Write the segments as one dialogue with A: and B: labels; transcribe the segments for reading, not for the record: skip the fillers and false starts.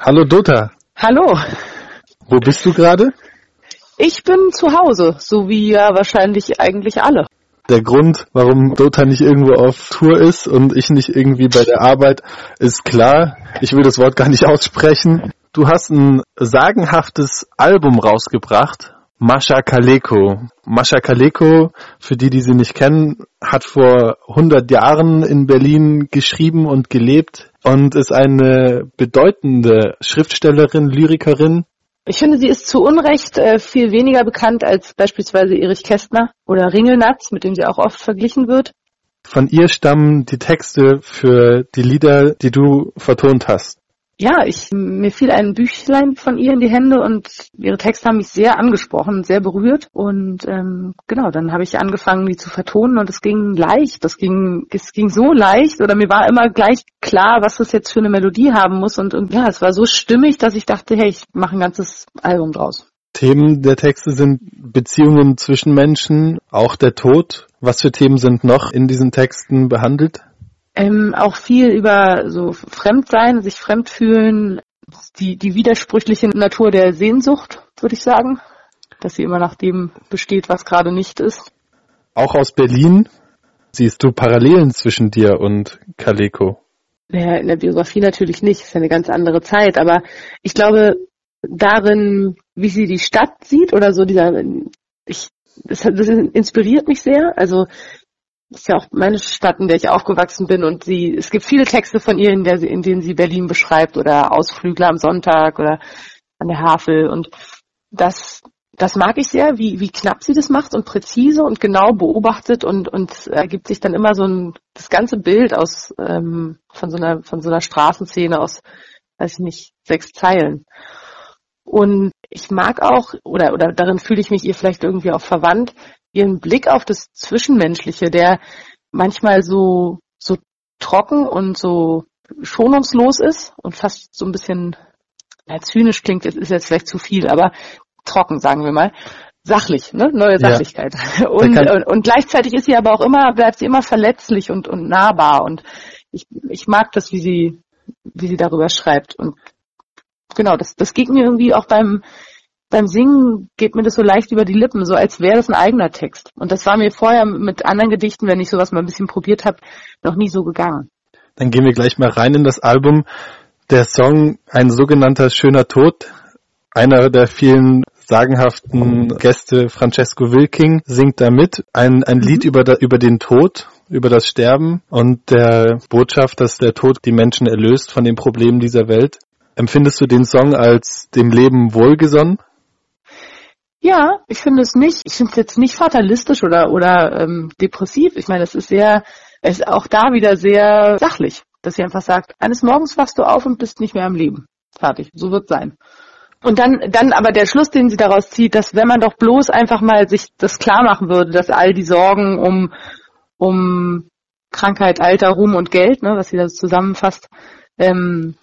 A: Hallo Dota.
B: Hallo.
A: Wo bist du gerade?
B: Ich bin zu Hause, so wie ja wahrscheinlich eigentlich alle.
A: Der Grund, warum Dota nicht irgendwo auf Tour ist und ich nicht irgendwie bei der Arbeit, ist klar. Ich will das Wort gar nicht aussprechen. Du hast ein sagenhaftes Album rausgebracht, Mascha Kaleko. Mascha Kaleko, für die sie nicht kennen, hat vor 100 Jahren in Berlin geschrieben und gelebt und ist eine bedeutende Schriftstellerin, Lyrikerin.
B: Ich finde, sie ist zu Unrecht viel weniger bekannt als beispielsweise Erich Kästner oder Ringelnatz, mit dem sie auch oft verglichen wird.
A: Von ihr stammen die Texte für die Lieder, die du vertont hast.
B: Ja, mir fiel ein Büchlein von ihr in die Hände und ihre Texte haben mich sehr angesprochen, sehr berührt. Und dann habe ich angefangen, die zu vertonen und es ging leicht. Es ging so leicht oder mir war immer gleich klar, was das jetzt für eine Melodie haben muss. Und ja, es war so stimmig, dass ich dachte, hey, ich mache ein ganzes Album draus.
A: Themen der Texte sind Beziehungen zwischen Menschen, auch der Tod. Was für Themen sind noch in diesen Texten behandelt?
B: Auch viel über so Fremdsein, sich fremd fühlen, die widersprüchliche Natur der Sehnsucht, würde ich sagen, dass sie immer nach dem besteht, was gerade nicht ist.
A: Auch aus Berlin siehst du Parallelen zwischen dir und Kaleko?
B: Naja, in der Biografie natürlich nicht, ist ja eine ganz andere Zeit, aber ich glaube darin, wie sie die Stadt sieht oder so, das inspiriert mich sehr, also das ist ja auch meine Stadt, in der ich aufgewachsen bin und es gibt viele Texte von ihr, in denen sie Berlin beschreibt oder Ausflügler am Sonntag oder an der Havel und das mag ich sehr, wie knapp sie das macht und präzise und genau beobachtet und ergibt sich dann immer das ganze Bild aus von so einer Straßenszene aus, weiß ich nicht, 6 Zeilen. Und ich mag auch, oder darin fühle ich mich ihr vielleicht irgendwie auch verwandt, ihren Blick auf das Zwischenmenschliche, der manchmal so trocken und so schonungslos ist und fast so ein bisschen, zynisch klingt, ist jetzt vielleicht zu viel, aber trocken, sagen wir mal, sachlich, ne? Neue Sachlichkeit. Ja. Und gleichzeitig bleibt sie immer verletzlich und nahbar und ich mag das, wie sie darüber schreibt und genau, das geht mir irgendwie auch beim Singen geht mir das so leicht über die Lippen, so als wäre das ein eigener Text. Und das war mir vorher mit anderen Gedichten, wenn ich sowas mal ein bisschen probiert habe, noch nie so gegangen.
A: Dann gehen wir gleich mal rein in das Album. Der Song Ein sogenannter schöner Tod, einer der vielen sagenhaften Gäste, Francesco Wilking, singt da mit. Ein Lied über den Tod, über das Sterben und der Botschaft, dass der Tod die Menschen erlöst von den Problemen dieser Welt. Empfindest du den Song als dem Leben wohlgesonnen?
B: Ja, ich finde es nicht. Ich finde es jetzt nicht fatalistisch oder depressiv. Ich meine, es ist auch da wieder sehr sachlich, dass sie einfach sagt, eines Morgens wachst du auf und bist nicht mehr am Leben. Fertig, so wird es sein. Und dann aber der Schluss, den sie daraus zieht, dass wenn man doch bloß einfach mal sich das klar machen würde, dass all die Sorgen um Krankheit, Alter, Ruhm und Geld, ne, was sie da zusammenfasst, wenn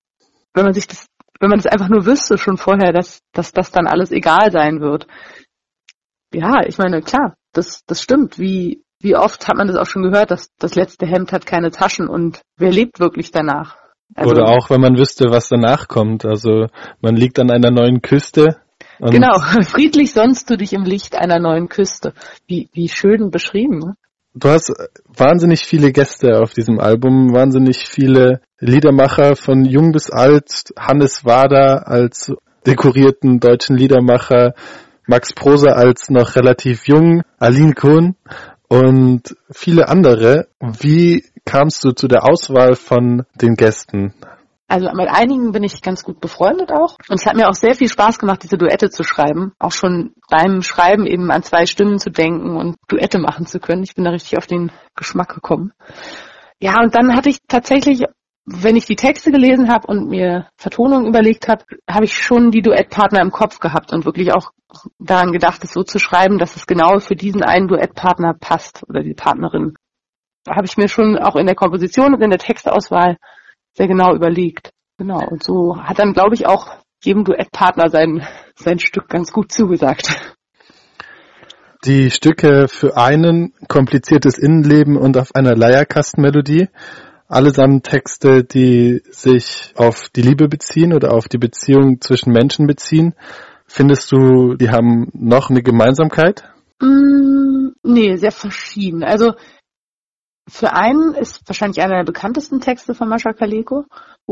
B: man das einfach nur wüsste schon vorher, dass das dann alles egal sein wird. Ja, ich meine, klar, das stimmt. Wie oft hat man das auch schon gehört, dass das letzte Hemd hat keine Taschen und wer lebt wirklich danach? Also,
A: oder auch, wenn man wüsste, was danach kommt. Also man liegt an einer neuen Küste. Und
B: genau, friedlich sonnst du dich im Licht einer neuen Küste. Wie schön beschrieben, ne?
A: Du hast wahnsinnig viele Gäste auf diesem Album, wahnsinnig viele Liedermacher von jung bis alt, Hannes Wader als dekorierten deutschen Liedermacher, Max Prosa als noch relativ jung, Aline Cohn und viele andere. Wie kamst du zu der Auswahl von den Gästen?
B: Also mit einigen bin ich ganz gut befreundet auch. Und es hat mir auch sehr viel Spaß gemacht, diese Duette zu schreiben. Auch schon beim Schreiben eben an 2 Stimmen zu denken und Duette machen zu können. Ich bin da richtig auf den Geschmack gekommen. Ja, und dann hatte ich tatsächlich, wenn ich die Texte gelesen habe und mir Vertonungen überlegt habe, habe ich schon die Duettpartner im Kopf gehabt und wirklich auch daran gedacht, es so zu schreiben, dass es genau für diesen einen Duettpartner passt oder die Partnerin. Da habe ich mir schon auch in der Komposition und in der Textauswahl sehr genau überlegt. Genau, und so hat dann, glaube ich, auch jedem Duettpartner sein Stück ganz gut zugesagt.
A: Die Stücke für einen, kompliziertes Innenleben und auf einer Leierkastenmelodie, allesamt Texte, die sich auf die Liebe beziehen oder auf die Beziehung zwischen Menschen beziehen. Findest du, die haben noch eine Gemeinsamkeit?
B: Nee, sehr verschieden. Also für einen ist wahrscheinlich einer der bekanntesten Texte von Mascha Kaleko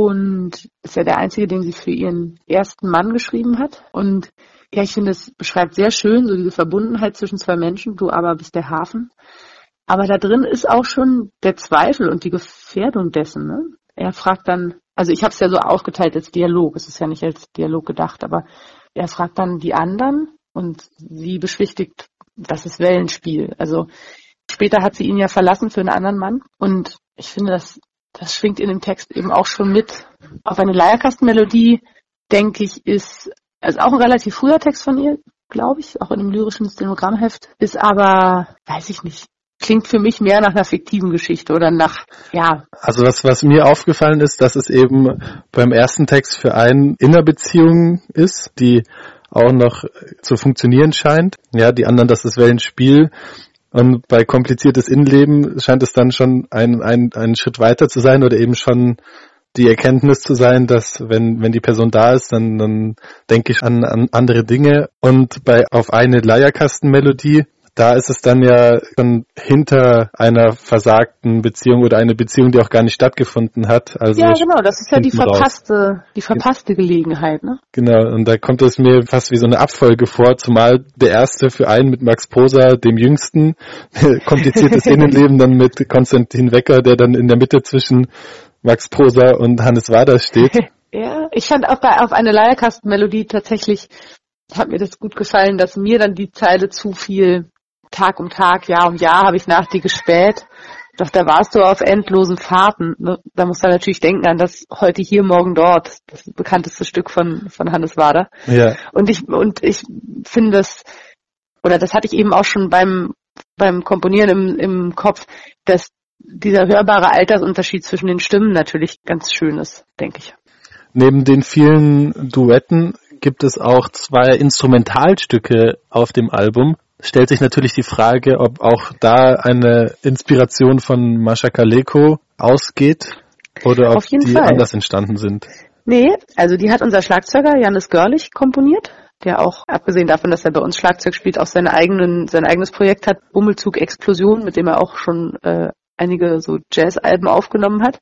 B: und ist ja der einzige, den sie für ihren ersten Mann geschrieben hat. Und ja, ich finde, es beschreibt sehr schön so diese Verbundenheit zwischen zwei Menschen, du aber bist der Hafen. Aber da drin ist auch schon der Zweifel und die Gefährdung dessen. Ne? Er fragt dann, also ich habe es ja so aufgeteilt als Dialog, es ist ja nicht als Dialog gedacht, aber er fragt dann die anderen und sie beschwichtigt, das ist Wellenspiel. Also später hat sie ihn ja verlassen für einen anderen Mann und ich finde, das schwingt in dem Text eben auch schon mit. Auf eine Leierkastenmelodie, denke ich, ist also auch ein relativ früher Text von ihr, glaube ich, auch in einem lyrischen Stenogrammheft, ist aber, weiß ich nicht, klingt für mich mehr nach einer fiktiven Geschichte oder nach, ja.
A: Also was mir aufgefallen ist, dass es eben beim ersten Text für einen Innerbeziehung ist, die auch noch zu funktionieren scheint. Ja, die anderen, das ist Wellenspiel. Und bei kompliziertes Innenleben scheint es dann schon ein Schritt weiter zu sein oder eben schon die Erkenntnis zu sein, dass wenn die Person da ist, dann denke ich an andere Dinge. Und auf eine Leierkastenmelodie, da ist es dann ja schon hinter einer versagten Beziehung oder eine Beziehung, die auch gar nicht stattgefunden hat. Also
B: ja, genau, das ist ja die verpasste Gelegenheit, ne?
A: Genau, und da kommt es mir fast wie so eine Abfolge vor, zumal der erste für einen mit Max Prosa, dem Jüngsten, kompliziertes Innenleben, dann mit Konstantin Wecker, der dann in der Mitte zwischen Max Prosa und Hannes Wader steht.
B: Ja, ich fand auch auf eine Leierkastenmelodie tatsächlich, hat mir das gut gefallen, dass mir dann die Zeile zu viel Tag um Tag, Jahr um Jahr habe ich nach dir gespäht. Doch da warst du auf endlosen Fahrten. Ne? Da muss man natürlich denken an das heute hier, morgen dort, das bekannteste Stück von Hannes Wader.
A: Ja.
B: Und ich finde das, oder das hatte ich eben auch schon beim Komponieren im Kopf, dass dieser hörbare Altersunterschied zwischen den Stimmen natürlich ganz schön ist, denke ich.
A: Neben den vielen Duetten gibt es auch 2 Instrumentalstücke auf dem Album. Stellt sich natürlich die Frage, ob auch da eine Inspiration von Mascha Kaleko ausgeht oder ob die anders entstanden sind.
B: Nee, also die hat unser Schlagzeuger Jannis Görlich komponiert, der auch, abgesehen davon, dass er bei uns Schlagzeug spielt, auch sein eigenes Projekt hat, Bummelzug Explosion, mit dem er auch schon einige so Jazz-Alben aufgenommen hat.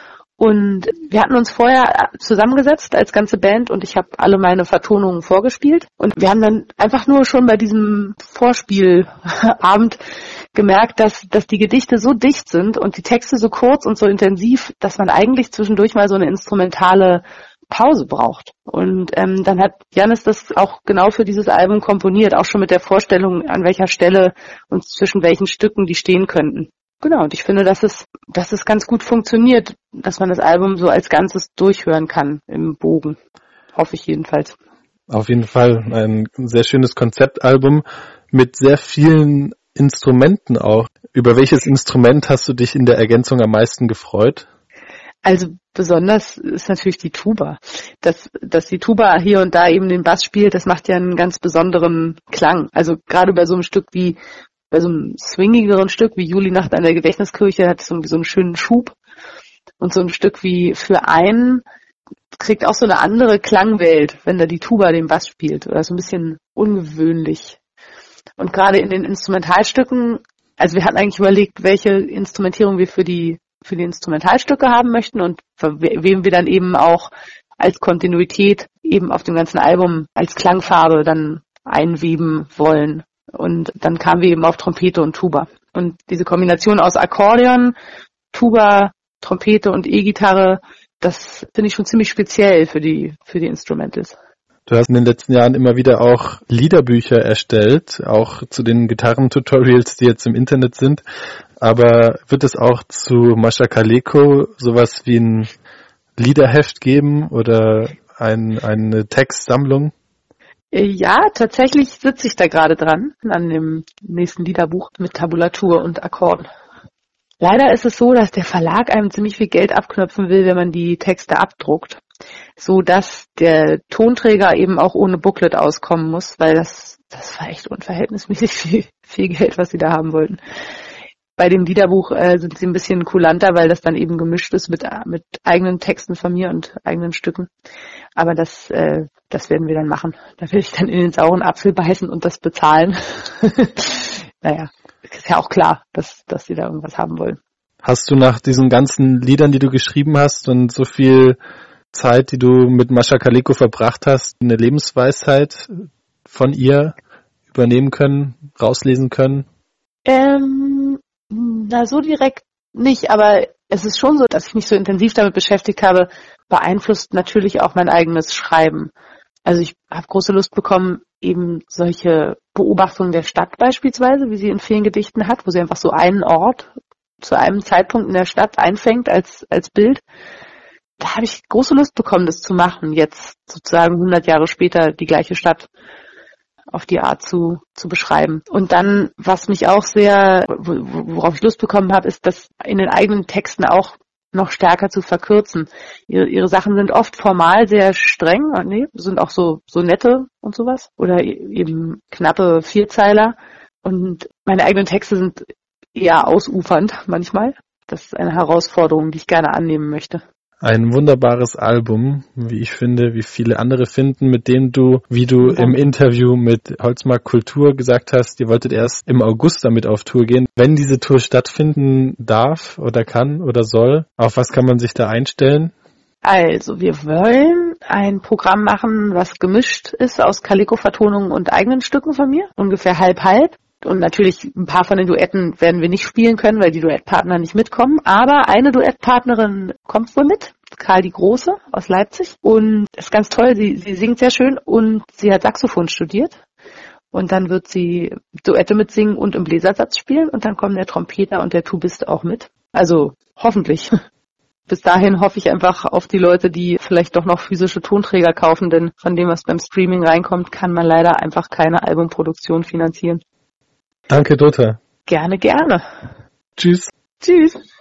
B: Und wir hatten uns vorher zusammengesetzt als ganze Band und ich habe alle meine Vertonungen vorgespielt. Und wir haben dann einfach nur schon bei diesem Vorspielabend gemerkt, dass die Gedichte so dicht sind und die Texte so kurz und so intensiv, dass man eigentlich zwischendurch mal so eine instrumentale Pause braucht. Und dann hat Jannis das auch genau für dieses Album komponiert, auch schon mit der Vorstellung, an welcher Stelle und zwischen welchen Stücken die stehen könnten. Genau, und ich finde, dass es ganz gut funktioniert, dass man das Album so als Ganzes durchhören kann im Bogen. Hoffe ich jedenfalls.
A: Auf jeden Fall ein sehr schönes Konzeptalbum mit sehr vielen Instrumenten auch. Über welches Instrument hast du dich in der Ergänzung am meisten gefreut?
B: Also besonders ist natürlich die Tuba. Dass die Tuba hier und da eben den Bass spielt, das macht ja einen ganz besonderen Klang. Also gerade bei so einem Stück wie bei so einem swingigeren Stück wie Julinacht an der Gedächtniskirche hat es irgendwie so einen schönen Schub. Und so ein Stück wie für einen kriegt auch so eine andere Klangwelt, wenn da die Tuba den Bass spielt. Oder so ein bisschen ungewöhnlich. Und gerade in den Instrumentalstücken, also wir hatten eigentlich überlegt, welche Instrumentierung wir für die Instrumentalstücke haben möchten und wem wir dann eben auch als Kontinuität eben auf dem ganzen Album als Klangfarbe dann einweben wollen. Und dann kamen wir eben auf Trompete und Tuba. Und diese Kombination aus Akkordeon, Tuba, Trompete und E-Gitarre, das finde ich schon ziemlich speziell für die Instrumentals.
A: Du hast in den letzten Jahren immer wieder auch Liederbücher erstellt, auch zu den Gitarrentutorials, die jetzt im Internet sind. Aber wird es auch zu Mascha Kaleko sowas wie ein Liederheft geben oder eine Textsammlung?
B: Ja, tatsächlich sitze ich da gerade dran, an dem nächsten Liederbuch mit Tabulatur und Akkorden. Leider ist es so, dass der Verlag einem ziemlich viel Geld abknöpfen will, wenn man die Texte abdruckt, so dass der Tonträger eben auch ohne Booklet auskommen muss, weil das war echt unverhältnismäßig viel Geld, was sie da haben wollten. Bei dem Liederbuch sind sie ein bisschen kulanter, weil das dann eben gemischt ist mit eigenen Texten von mir und eigenen Stücken. Aber das werden wir dann machen. Da will ich dann in den sauren Apfel beißen und das bezahlen. Naja, ist ja auch klar, dass sie da irgendwas haben wollen.
A: Hast du nach diesen ganzen Liedern, die du geschrieben hast und so viel Zeit, die du mit Mascha Kaleko verbracht hast, eine Lebensweisheit von ihr übernehmen können, rauslesen können?
B: Na, so direkt nicht, aber es ist schon so, dass ich mich so intensiv damit beschäftigt habe, beeinflusst natürlich auch mein eigenes Schreiben. Also ich habe große Lust bekommen, eben solche Beobachtungen der Stadt beispielsweise, wie sie in vielen Gedichten hat, wo sie einfach so einen Ort zu einem Zeitpunkt in der Stadt einfängt als Bild. Da habe ich große Lust bekommen, das zu machen, jetzt sozusagen 100 Jahre später die gleiche Stadt auf die Art zu beschreiben. Und dann, was mich auch sehr, worauf ich Lust bekommen habe, ist, das in den eigenen Texten auch noch stärker zu verkürzen. Ihre Sachen sind oft formal sehr streng, sind auch so nette und sowas. Oder eben knappe Vierzeiler. Und meine eigenen Texte sind eher ausufernd manchmal. Das ist eine Herausforderung, die ich gerne annehmen möchte.
A: Ein wunderbares Album, wie ich finde, wie viele andere finden, mit dem du, wie du im Interview mit Holzmarkt Kultur gesagt hast, ihr wolltet erst im August damit auf Tour gehen. Wenn diese Tour stattfinden darf oder kann oder soll, auf was kann man sich da einstellen?
B: Also, wir wollen ein Programm machen, was gemischt ist aus Kaleko-Vertonungen und eigenen Stücken von mir, ungefähr halb-halb. Und natürlich ein paar von den Duetten werden wir nicht spielen können, weil die Duettpartner nicht mitkommen. Aber eine Duettpartnerin kommt wohl mit, Karl die Große aus Leipzig. Und ist ganz toll, sie singt sehr schön und sie hat Saxophon studiert. Und dann wird sie Duette mitsingen und im Bläsersatz spielen. Und dann kommen der Trompeter und der Tubist auch mit. Also hoffentlich. Bis dahin hoffe ich einfach auf die Leute, die vielleicht doch noch physische Tonträger kaufen. Denn von dem, was beim Streaming reinkommt, kann man leider einfach keine Albumproduktion finanzieren.
A: Danke, Dota.
B: Gerne, gerne.
A: Tschüss.
B: Tschüss.